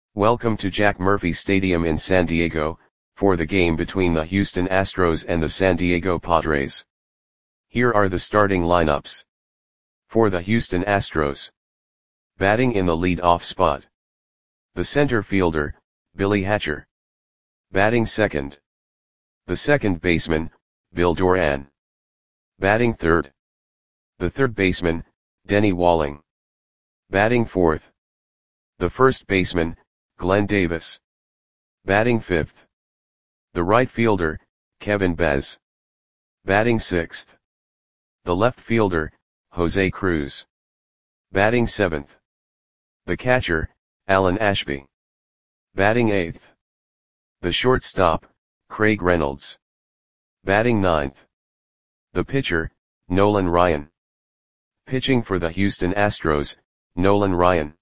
Welcome to Jack Murphy Stadium in San Diego, for the game between the Houston Astros and the San Diego Padres. Here are the starting lineups. For the Houston Astros. Batting in the lead-off spot. The center fielder, Billy Hatcher. Batting second. The second baseman, Bill Doran. Batting third. The third baseman, Denny Walling. Batting fourth. The first baseman, Glenn Davis. Batting fifth. The right fielder, Kevin Bez. Batting sixth. The left fielder, Jose Cruz. Batting seventh. The catcher, Alan Ashby. Batting eighth. The shortstop, Craig Reynolds. Batting ninth. The pitcher, Nolan Ryan. Pitching for the Houston Astros, Nolan Ryan.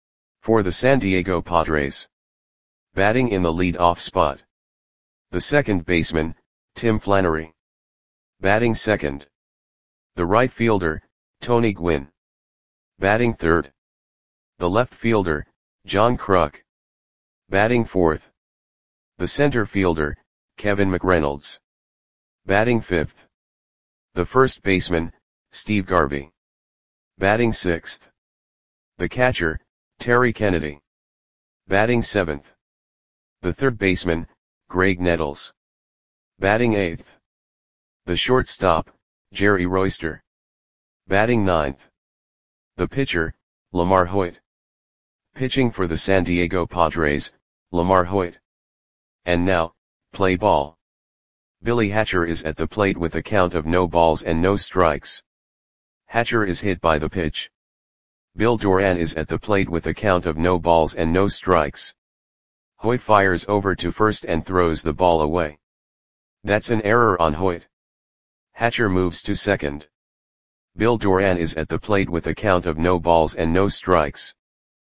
For the San Diego Padres. Batting in the lead-off spot. The second baseman, Tim Flannery. Batting second. The right fielder, Tony Gwynn. Batting third. The left fielder, John Kruk. Batting fourth. The center fielder, Kevin McReynolds. Batting fifth. The first baseman, Steve Garvey. Batting sixth. The catcher, Terry Kennedy. Batting seventh. The third baseman, Greg Nettles. Batting eighth. The shortstop, Jerry Royster. Batting ninth. The pitcher, Lamar Hoyt. Pitching for the San Diego Padres, Lamar Hoyt. And now, play ball. Billy Hatcher is at the plate with a count of no balls and no strikes. Hatcher is hit by the pitch. Bill Doran is at the plate with a count of no balls and no strikes. Hoyt fires over to first and throws the ball away. That's an error on Hoyt. Hatcher moves to second. Bill Doran is at the plate with a count of no balls and no strikes.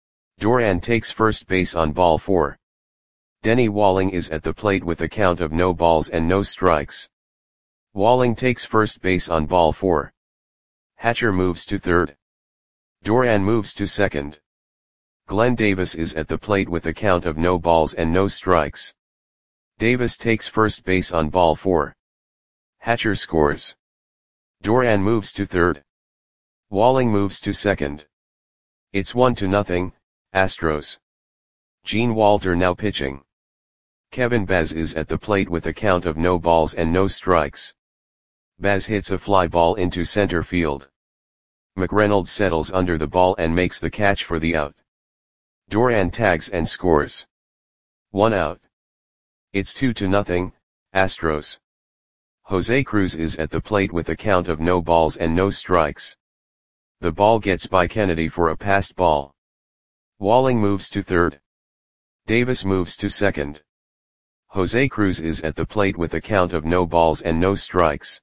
Doran takes first base on ball 4. Denny Walling is at the plate with a count of no balls and no strikes. Walling takes first base on ball 4. Hatcher moves to third. Doran moves to second. Glenn Davis is at the plate with a count of no balls and no strikes. Davis takes first base on ball 4. Hatcher scores. Doran moves to third. Walling moves to second. It's 1-0, Astros. Gene Walter now pitching. Kevin Bez is at the plate with a count of no balls and no strikes. Bez hits a fly ball into center field. McReynolds settles under the ball and makes the catch for the out. Doran tags and scores. 1 out. It's 2-0, Astros. Jose Cruz is at the plate with a count of no balls and no strikes. The ball gets by Kennedy for a passed ball. Walling moves to third. Davis moves to second. Jose Cruz is at the plate with a count of no balls and no strikes.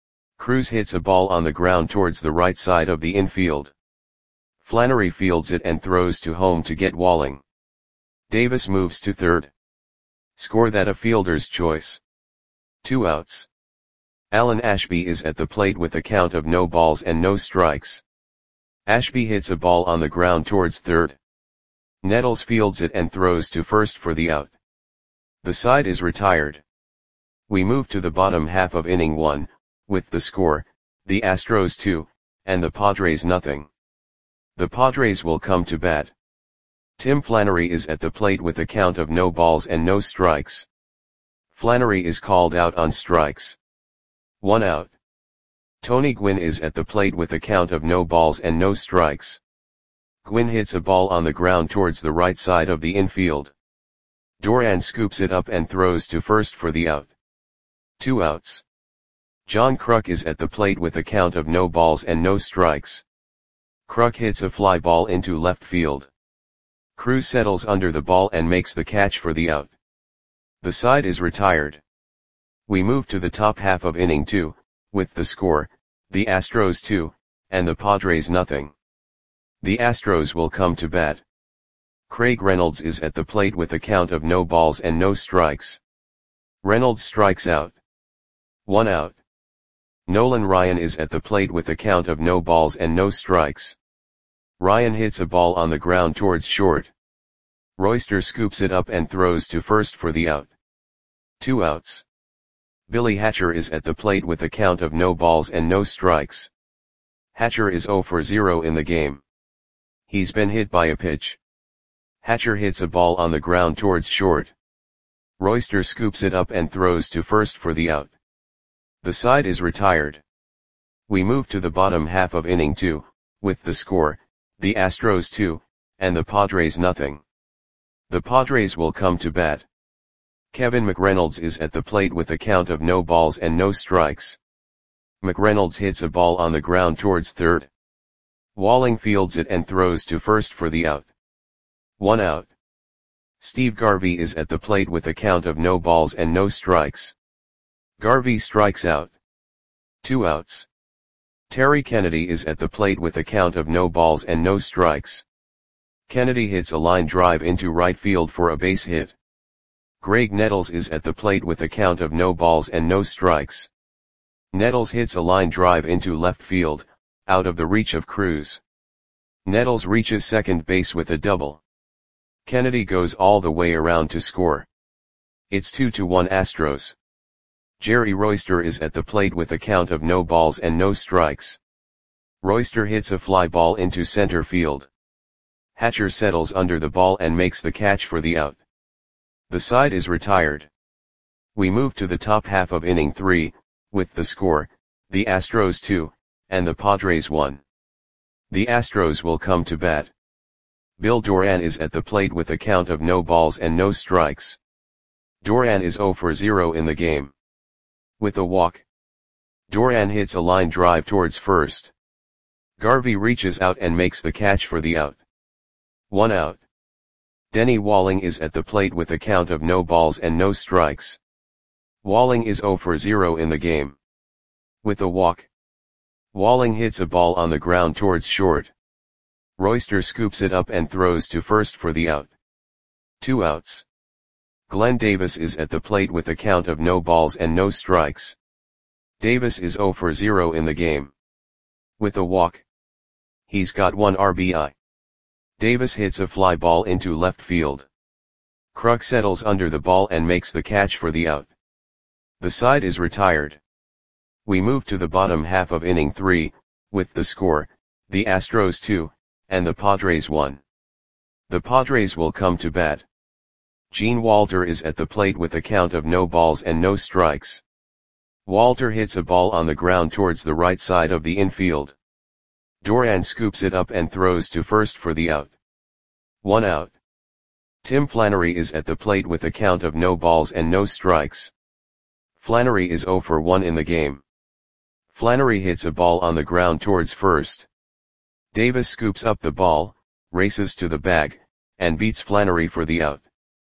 Cruz hits a ball on the ground towards the right side of the infield. Flannery fields it and throws to home to get Walling. Davis moves to third. Score that a fielder's choice. 2 outs. Alan Ashby is at the plate with a count of no balls and no strikes. Ashby hits a ball on the ground towards third. Nettles fields it and throws to first for the out. The side is retired. We move to the bottom half of inning 1, with the score, the Astros 2, and the Padres nothing. The Padres will come to bat. Tim Flannery is at the plate with a count of no balls and no strikes. Flannery is called out on strikes. 1 out. Tony Gwynn is at the plate with a count of no balls and no strikes. Gwynn hits a ball on the ground towards the right side of the infield. Doran scoops it up and throws to first for the out. 2 outs. John Kruk is at the plate with a count of no balls and no strikes. Kruk hits a fly ball into left field. Cruz settles under the ball and makes the catch for the out. The side is retired. We move to the top half of inning 2, with the score, the Astros 2, and the Padres nothing. The Astros will come to bat. Craig Reynolds is at the plate with a count of no balls and no strikes. Reynolds strikes out. 1 out. Nolan Ryan is at the plate with a count of no balls and no strikes. Ryan hits a ball on the ground towards short. Royster scoops it up and throws to first for the out. 2 outs. Billy Hatcher is at the plate with a count of no balls and no strikes. Hatcher is 0 for 0 in the game. He's been hit by a pitch. Hatcher hits a ball on the ground towards short. Royster scoops it up and throws to first for the out. The side is retired. We move to the bottom half of inning 2, with the score, the Astros 2, and the Padres nothing. The Padres will come to bat. Kevin McReynolds is at the plate with a count of no balls and no strikes. McReynolds hits a ball on the ground towards third. Walling fields it and throws to first for the out. 1 out. Steve Garvey is at the plate with a count of no balls and no strikes. Garvey strikes out. 2 outs. Terry Kennedy is at the plate with a count of no balls and no strikes. Kennedy hits a line drive into right field for a base hit. Greg Nettles is at the plate with a count of no balls and no strikes. Nettles hits a line drive into left field, out of the reach of Cruz. Nettles reaches second base with a double. Kennedy goes all the way around to score. It's 2-1 Astros. Jerry Royster is at the plate with a count of no balls and no strikes. Royster hits a fly ball into center field. Hatcher settles under the ball and makes the catch for the out. The side is retired. We move to the top half of inning 3, with the score, the Astros 2, and the Padres 1. The Astros will come to bat. Bill Doran is at the plate with a count of no balls and no strikes. Doran is 0 for 0 in the game. With a walk, Doran hits a line drive towards first. Garvey reaches out and makes the catch for the out. 1 out. Denny Walling is at the plate with a count of no balls and no strikes. Walling is 0 for 0 in the game. With a walk, Walling hits a ball on the ground towards short. Royster scoops it up and throws to first for the out. 2 outs. Glenn Davis is at the plate with a count of no balls and no strikes. Davis is 0 for 0 in the game. With a walk, he's got 1 RBI. Davis hits a fly ball into left field. Kruk settles under the ball and makes the catch for the out. The side is retired. We move to the bottom half of inning 3, with the score, the Astros 2, and the Padres 1. The Padres will come to bat. Gene Walter is at the plate with a count of no balls and no strikes. Walter hits a ball on the ground towards the right side of the infield. Doran scoops it up and throws to first for the out. 1 out. Tim Flannery is at the plate with a count of no balls and no strikes. Flannery is 0 for 1 in the game. Flannery hits a ball on the ground towards first. Davis scoops up the ball, races to the bag, and beats Flannery for the out.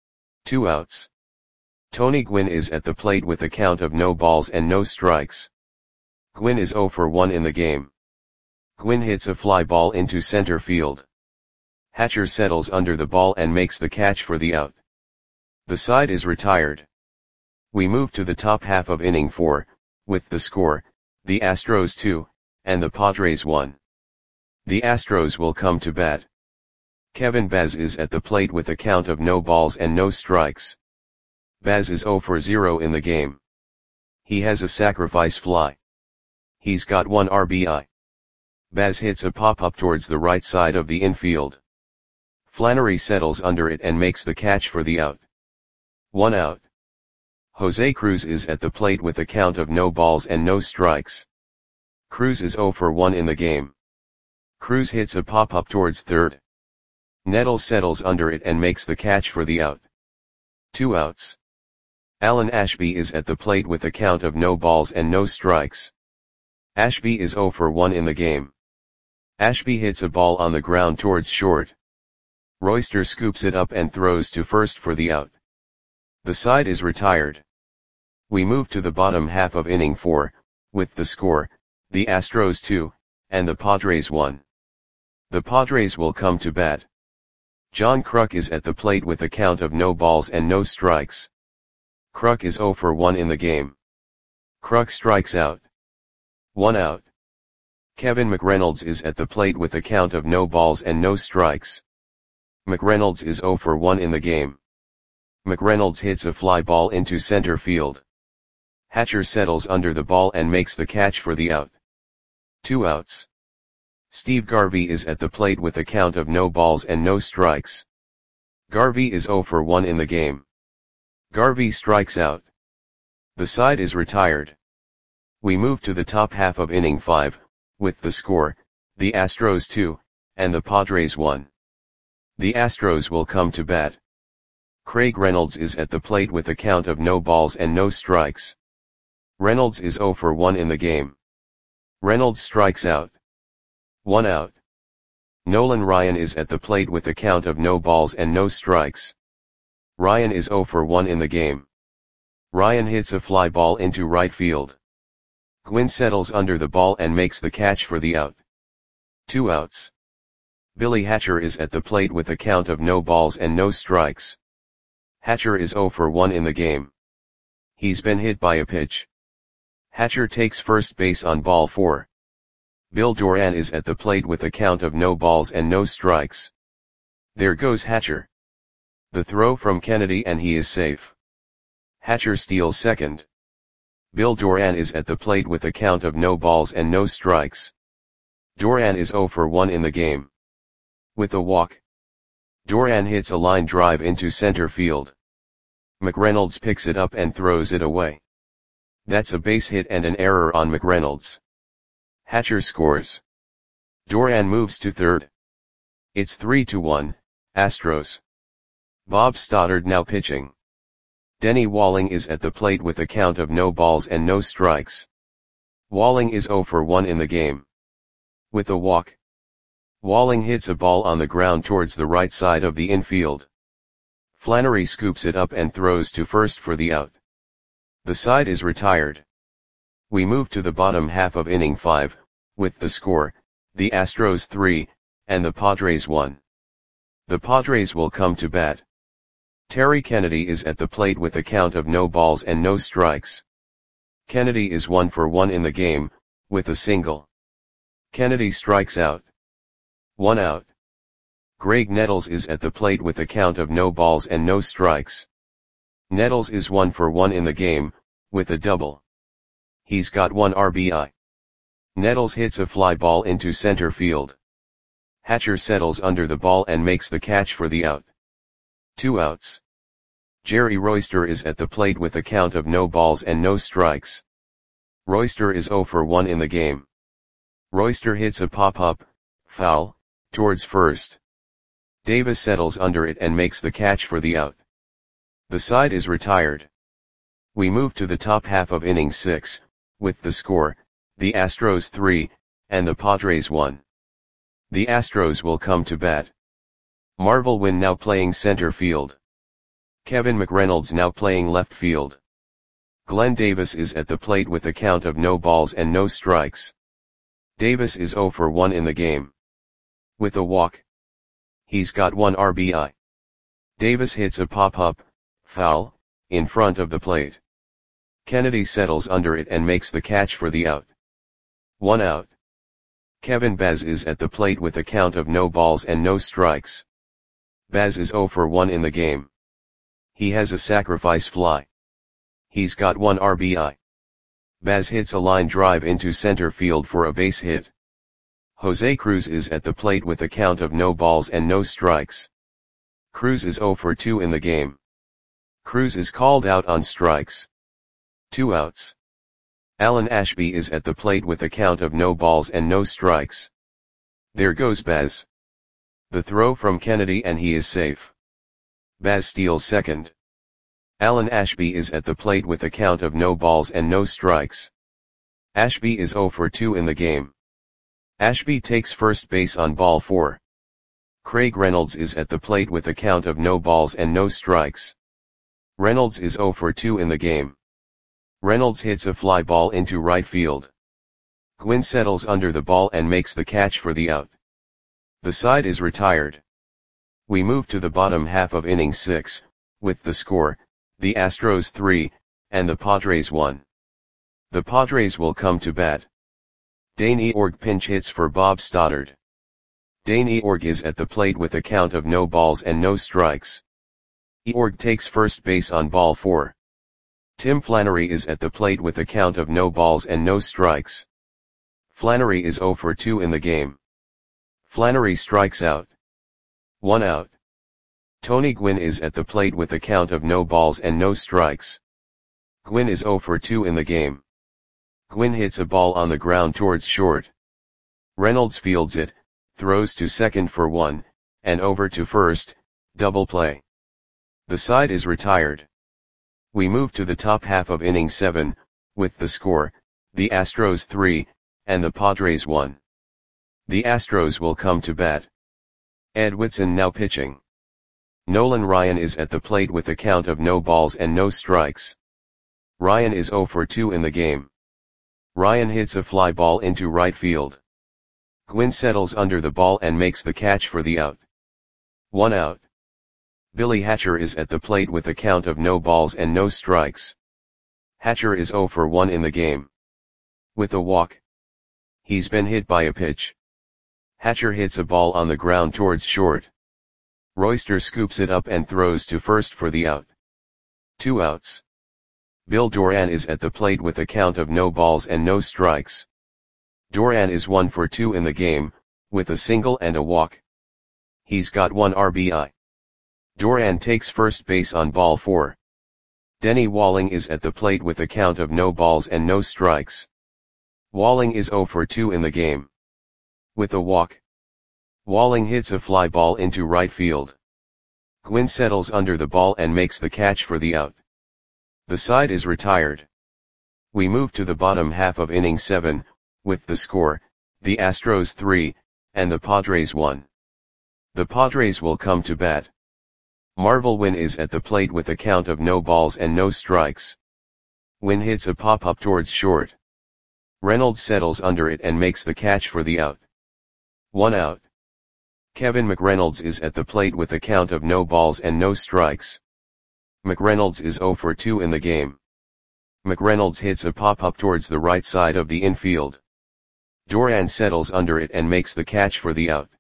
2 outs. Tony Gwynn is at the plate with a count of no balls and no strikes. Gwynn is 0 for 1 in the game. Gwynn hits a fly ball into center field. Hatcher settles under the ball and makes the catch for the out. The side is retired. We move to the top half of inning 4, with the score, the Astros 2, and the Padres 1. The Astros will come to bat. Kevin Baz is at the plate with a count of no balls and no strikes. Baz is 0 for 0 in the game. He has a sacrifice fly. He's got 1 RBI. Baz hits a pop-up towards the right side of the infield. Flannery settles under it and makes the catch for the out. 1 out. Jose Cruz is at the plate with a count of no balls and no strikes. Cruz is 0 for 1 in the game. Cruz hits a pop-up towards third. Nettles settles under it and makes the catch for the out. 2 outs. Alan Ashby is at the plate with a count of no balls and no strikes. Ashby is 0 for 1 in the game. Ashby hits a ball on the ground towards short. Royster scoops it up and throws to first for the out. The side is retired. We move to the bottom half of inning 4, with the score, the Astros 2, and the Padres 1. The Padres will come to bat. John Kruk is at the plate with a count of no balls and no strikes. Kruk is 0 for 1 in the game. Kruk strikes out. 1 out. Kevin McReynolds is at the plate with a count of no balls and no strikes. McReynolds is 0 for 1 in the game. McReynolds hits a fly ball into center field. Hatcher settles under the ball and makes the catch for the out. 2 outs. Steve Garvey is at the plate with a count of no balls and no strikes. Garvey is 0 for 1 in the game. Garvey strikes out. The side is retired. We move to the top half of inning 5, with the score, the Astros 2, and the Padres 1. The Astros will come to bat. Craig Reynolds is at the plate with a count of no balls and no strikes. Reynolds is 0 for 1 in the game. Reynolds strikes out. 1 out. Nolan Ryan is at the plate with a count of no balls and no strikes. Ryan is 0 for 1 in the game. Ryan hits a fly ball into right field. Gwynn settles under the ball and makes the catch for the out. 2 outs. Billy Hatcher is at the plate with a count of no balls and no strikes. Hatcher is 0 for 1 in the game. He's been hit by a pitch. Hatcher takes first base on ball 4. Bill Doran is at the plate with a count of no balls and no strikes. There goes Hatcher. The throw from Kennedy and he is safe. Hatcher steals second. Bill Doran is at the plate with a count of no balls and no strikes. Doran is 0 for 1 in the game. With a walk. Doran hits a line drive into center field. McReynolds picks it up and throws it away. That's a base hit and an error on McReynolds. Hatcher scores. Doran moves to third. It's 3-1, Astros. Bob Stoddard now pitching. Denny Walling is at the plate with a count of no balls and no strikes. Walling is 0 for 1 in the game. With a walk. Walling hits a ball on the ground towards the right side of the infield. Flannery scoops it up and throws to first for the out. The side is retired. We move to the bottom half of inning 5, with the score, the Astros 3, and the Padres 1. The Padres will come to bat. Terry Kennedy is at the plate with a count of no balls and no strikes. Kennedy is 1 for 1 in the game, with a single. Kennedy strikes out. 1 out. Greg Nettles is at the plate with a count of no balls and no strikes. Nettles is 1 for 1 in the game, with a double. He's got 1 RBI. Nettles hits a fly ball into center field. Hatcher settles under the ball and makes the catch for the out. 2 outs. Jerry Royster is at the plate with a count of no balls and no strikes. Royster is 0 for 1 in the game. Royster hits a pop-up, foul, towards first. Davis settles under it and makes the catch for the out. The side is retired. We move to the top half of inning 6, with the score, the Astros 3, and the Padres 1. The Astros will come to bat. Marvel Wynn now playing center field. Kevin McReynolds now playing left field. Glenn Davis is at the plate with a count of no balls and no strikes. Davis is 0 for 1 in the game. With a walk. He's got 1 RBI. Davis hits a pop-up, foul, in front of the plate. Kennedy settles under it and makes the catch for the out. 1 out. Kevin Baz is at the plate with a count of no balls and no strikes. Baz is 0 for 1 in the game. He has a sacrifice fly. He's got 1 RBI. Baz hits a line drive into center field for a base hit. Jose Cruz is at the plate with a count of no balls and no strikes. Cruz is 0 for 2 in the game. Cruz is called out on strikes. 2 outs. Alan Ashby is at the plate with a count of no balls and no strikes. There goes Baz. The throw from Kennedy and he is safe. Baz steals second. Alan Ashby is at the plate with a count of no balls and no strikes. Ashby is 0 for 2 in the game. Ashby takes first base on ball 4. Craig Reynolds is at the plate with a count of no balls and no strikes. Reynolds is 0 for 2 in the game. Reynolds hits a fly ball into right field. Gwynn settles under the ball and makes the catch for the out. The side is retired. We move to the bottom half of inning 6, with the score, the Astros 3, and the Padres 1. The Padres will come to bat. Dane Eorg pinch hits for Bob Stoddard. Dane Eorg is at the plate with a count of no balls and no strikes. Eorg takes first base on ball 4. Tim Flannery is at the plate with a count of no balls and no strikes. Flannery is 0 for 2 in the game. Flannery strikes out. 1 out. Tony Gwynn is at the plate with a count of no balls and no strikes. Gwynn is 0 for 2 in the game. Gwynn hits a ball on the ground towards short. Reynolds fields it, throws to second for 1, and over to first, double play. The side is retired. We move to the top half of inning 7, with the score, the Astros 3, and the Padres 1. The Astros will come to bat. Ed Whitson now pitching. Nolan Ryan is at the plate with a count of no balls and no strikes. Ryan is 0 for 2 in the game. Ryan hits a fly ball into right field. Gwynn settles under the ball and makes the catch for the out. 1 out. Billy Hatcher is at the plate with a count of no balls and no strikes. Hatcher is 0 for 1 in the game. With a walk. He's been hit by a pitch. Hatcher hits a ball on the ground towards short. Royster scoops it up and throws to first for the out. 2 outs. Bill Doran is at the plate with a count of no balls and no strikes. Doran is 1 for 2 in the game, with a single and a walk. He's got 1 RBI. Doran takes first base on ball 4. Denny Walling is at the plate with a count of no balls and no strikes. Walling is 0 for 2 in the game. With a walk. Walling hits a fly ball into right field. Gwynn settles under the ball and makes the catch for the out. The side is retired. We move to the bottom half of inning 7, with the score, the Astros 3, and the Padres 1. The Padres will come to bat. Marvel Wynn is at the plate with a count of no balls and no strikes. Wynn hits a pop-up towards short. Reynolds settles under it and makes the catch for the out. 1 out. Kevin McReynolds is at the plate with a count of no balls and no strikes. McReynolds is 0 for 2 in the game. McReynolds hits a pop-up towards the right side of the infield. Doran settles under it and makes the catch for the out.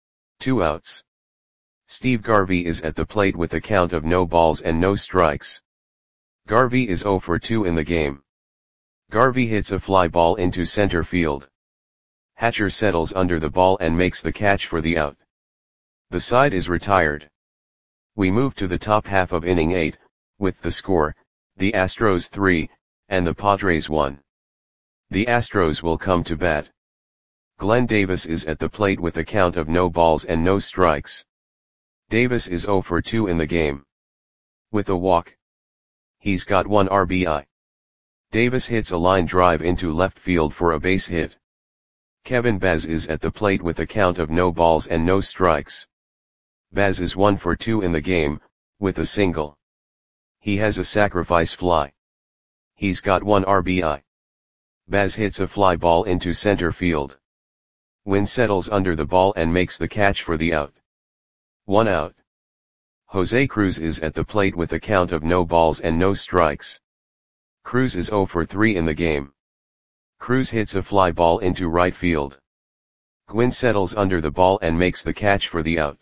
2 outs. Steve Garvey is at the plate with a count of no balls and no strikes. Garvey is 0 for 2 in the game. Garvey hits a fly ball into center field. Hatcher settles under the ball and makes the catch for the out. The side is retired. We move to the top half of inning 8, with the score, the Astros 3, and the Padres 1. The Astros will come to bat. Glenn Davis is at the plate with a count of no balls and no strikes. Davis is 0 for 2 in the game. With a walk. He's got 1 RBI. Davis hits a line drive into left field for a base hit. Kevin Baz is at the plate with a count of no balls and no strikes. Baz is 1 for 2 in the game, with a single. He has a sacrifice fly. He's got 1 RBI. Baz hits a fly ball into center field. Wynn settles under the ball and makes the catch for the out. 1 out. Jose Cruz is at the plate with a count of no balls and no strikes. Cruz is 0 for 3 in the game. Cruz hits a fly ball into right field. Gwynn settles under the ball and makes the catch for the out.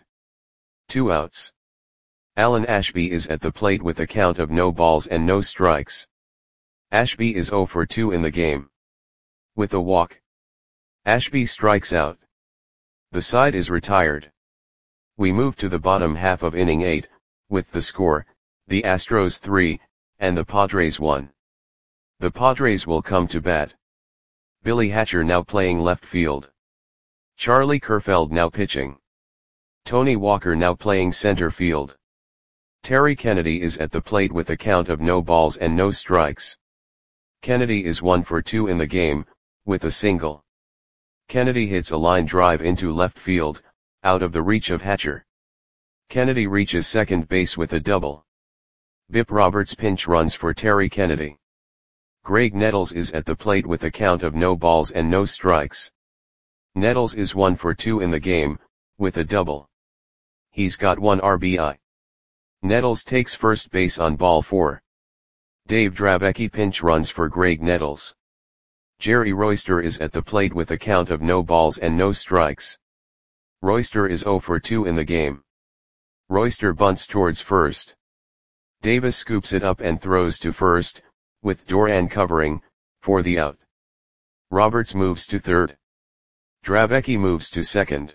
2 outs. Alan Ashby is at the plate with a count of no balls and no strikes. Ashby is 0 for 2 in the game. With a walk. Ashby strikes out. The side is retired. We move to the bottom half of inning 8, with the score, the Astros 3, and the Padres 1. The Padres will come to bat. Billy Hatcher now playing left field. Charlie Kerfeld now pitching. Tony Walker now playing center field. Terry Kennedy is at the plate with a count of no balls and no strikes. Kennedy is 1 for 2 in the game, with a single. Kennedy hits a line drive into left field, out of the reach of Hatcher. Kennedy reaches second base with a double. Bip Roberts pinch runs for Terry Kennedy. Greg Nettles is at the plate with a count of no balls and no strikes. Nettles is 1 for 2 in the game, with a double. He's got 1 RBI. Nettles takes first base on ball 4. Dave Dravecky pinch runs for Greg Nettles. Jerry Royster is at the plate with a count of no balls and no strikes. Royster is 0 for 2 in the game. Royster bunts towards first. Davis scoops it up and throws to first, with Doran covering, for the out. Roberts moves to third. Dravecki moves to second.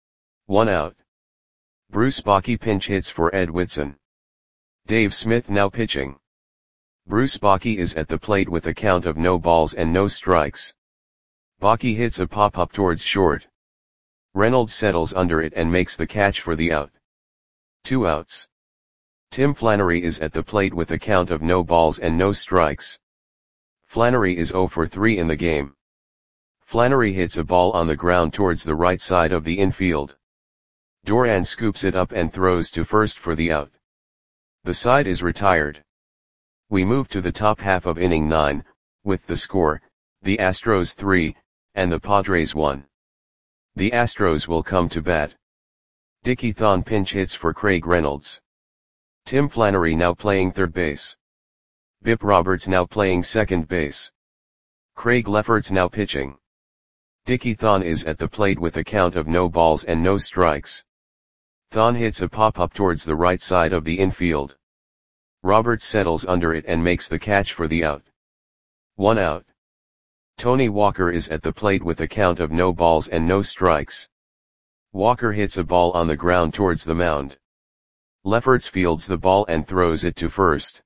1 out. Bruce Bochy pinch hits for Ed Whitson. Dave Smith now pitching. Bruce Bochy is at the plate with a count of no balls and no strikes. Bochy hits a pop-up towards short. Reynolds settles under it and makes the catch for the out. 2 outs. Tim Flannery is at the plate with a count of no balls and no strikes. Flannery is 0 for 3 in the game. Flannery hits a ball on the ground towards the right side of the infield. Doran scoops it up and throws to first for the out. The side is retired. We move to the top half of inning 9, with the score, the Astros 3, and the Padres 1. The Astros will come to bat. Dickie Thon pinch hits for Craig Reynolds. Tim Flannery now playing third base. Bip Roberts now playing second base. Craig Lefferts now pitching. Dickie Thon is at the plate with a count of no balls and no strikes. Thon hits a pop-up towards the right side of the infield. Roberts settles under it and makes the catch for the out. 1 out. Tony Walker is at the plate with a count of no balls and no strikes. Walker hits a ball on the ground towards the mound. Lefferts fields the ball and throws it to first.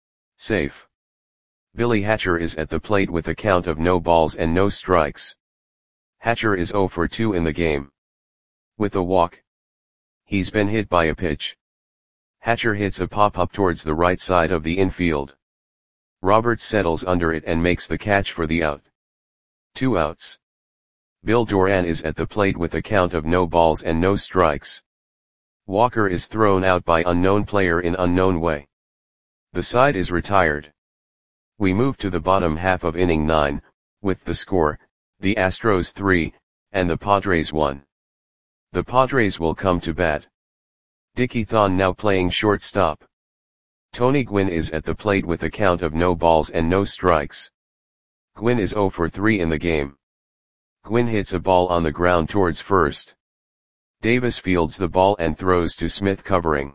Safe. Billy Hatcher is at the plate with a count of no balls and no strikes. Hatcher is 0 for 2 in the game. With a walk. He's been hit by a pitch. Hatcher hits a pop-up towards the right side of the infield. Roberts settles under it and makes the catch for the out. 2 outs. Bill Doran is at the plate with a count of no balls and no strikes. Walker is thrown out by unknown player in unknown way. The side is retired. We move to the bottom half of inning 9, with the score, the Astros 3, and the Padres 1. The Padres will come to bat. Dickie Thon now playing shortstop. Tony Gwynn is at the plate with a count of no balls and no strikes. Gwynn is 0 for 3 in the game. Gwynn hits a ball on the ground towards first. Davis fields the ball and throws to Smith covering.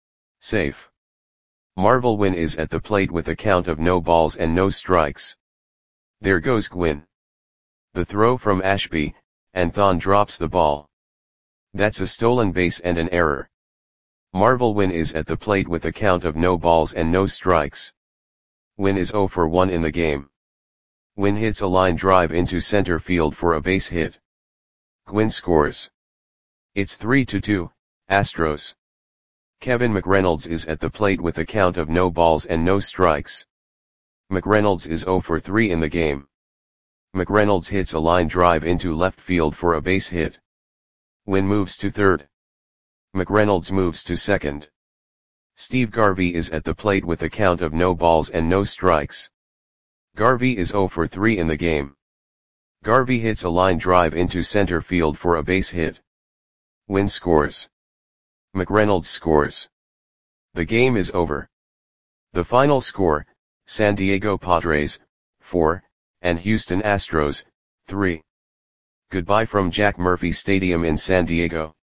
Safe. Marvel Wynn is at the plate with a count of no balls and no strikes. There goes Gwynn. The throw from Ashby, and Thon drops the ball. That's a stolen base and an error. Marvel Wynn is at the plate with a count of no balls and no strikes. Wynn is 0 for 1 in the game. Wynn hits a line drive into center field for a base hit. Gwynn scores. It's 3-2, Astros. Kevin McReynolds is at the plate with a count of no balls and no strikes. McReynolds is 0 for 3 in the game. McReynolds hits a line drive into left field for a base hit. Wynn moves to third. McReynolds moves to second. Steve Garvey is at the plate with a count of no balls and no strikes. Garvey is 0 for 3 in the game. Garvey hits a line drive into center field for a base hit. Wynn scores. McReynolds scores. The game is over. The final score, San Diego Padres, 4, and Houston Astros, 3. Goodbye from Jack Murphy Stadium in San Diego.